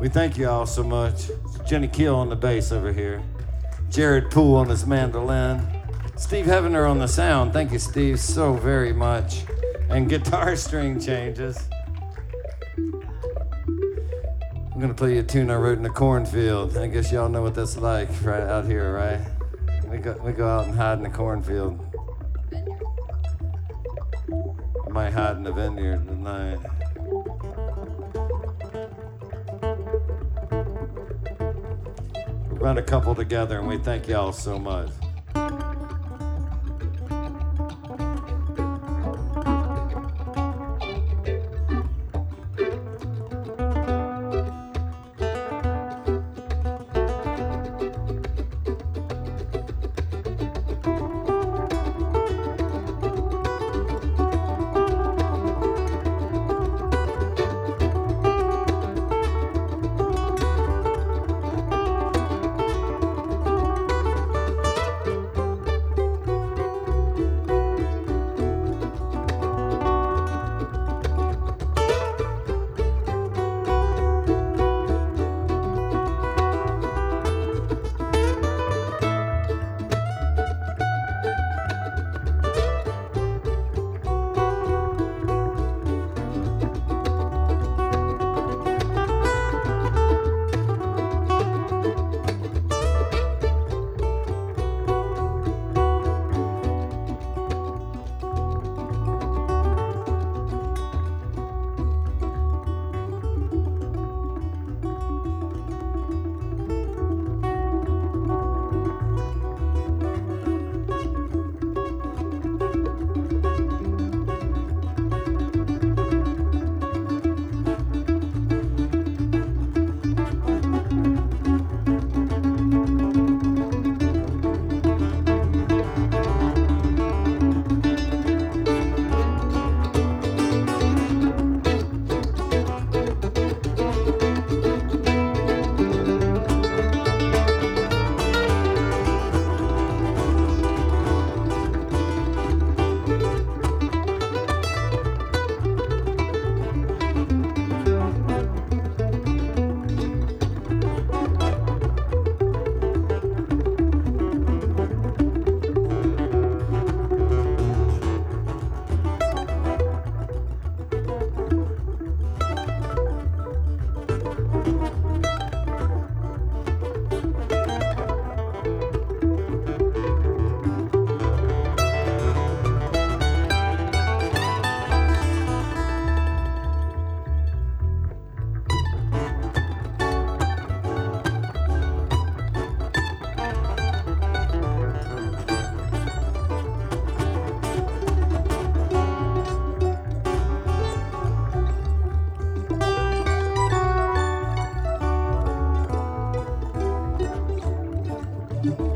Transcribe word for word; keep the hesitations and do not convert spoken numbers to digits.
We thank you all so much. Jenny Keel on the bass over here. Jared Poole on his mandolin. Steve Heavener on the sound. Thank you, Steve, so very much. And guitar string changes. I'm gonna play you a tune I wrote in the cornfield. I guess y'all know what that's like right out here, right? We go, we go out and hide in the cornfield. I might hide in the vineyard tonight. We run a couple together and we thank y'all so much. You.